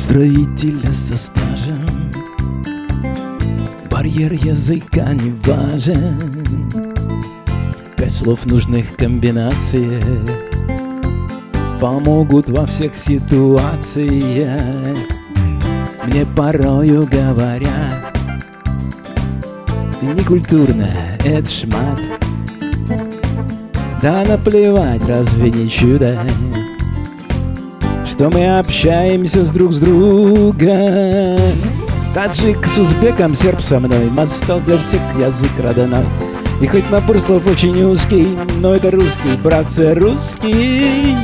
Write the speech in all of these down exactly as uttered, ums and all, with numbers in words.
строителя со стажем, барьер языка не важен. Пять слов нужных комбинаций помогут во всех ситуациях. Мне порою говорят: ты некультурная, это шмат. Да наплевать, разве не чудо, что мы общаемся с друг с другом. Таджик с узбеком, серб со мной, мостов для всех язык родной. И хоть набор слов очень узкий, но это русский, братцы, русский.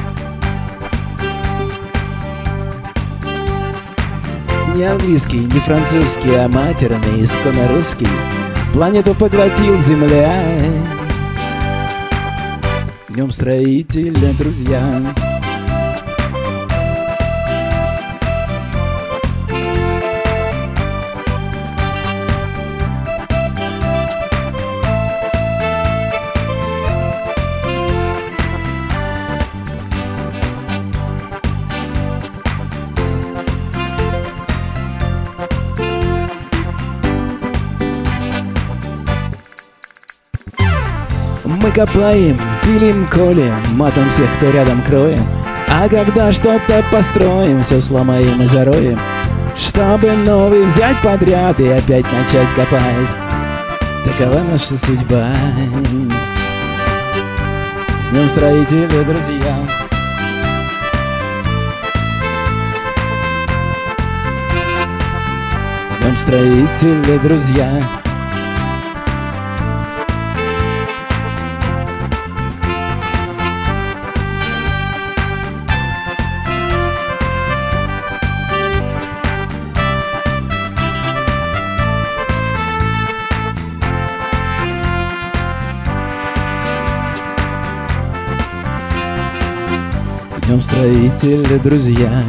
Не английский, не французский, а матерный, исконно русский. Планету поглотил земля. Днем строителя, друзья. Мы копаем, пилим, колем, матом всех, кто рядом, кроем. А когда что-то построим, все сломаем и зароем, чтобы новый взять подряд и опять начать копать. Такова наша судьба. С днем строителя, друзья. С днем строителя, друзья. Днем строителя, друзья.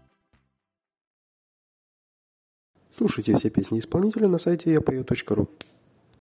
Слушайте все песни исполнителя на сайте я пою точка ру.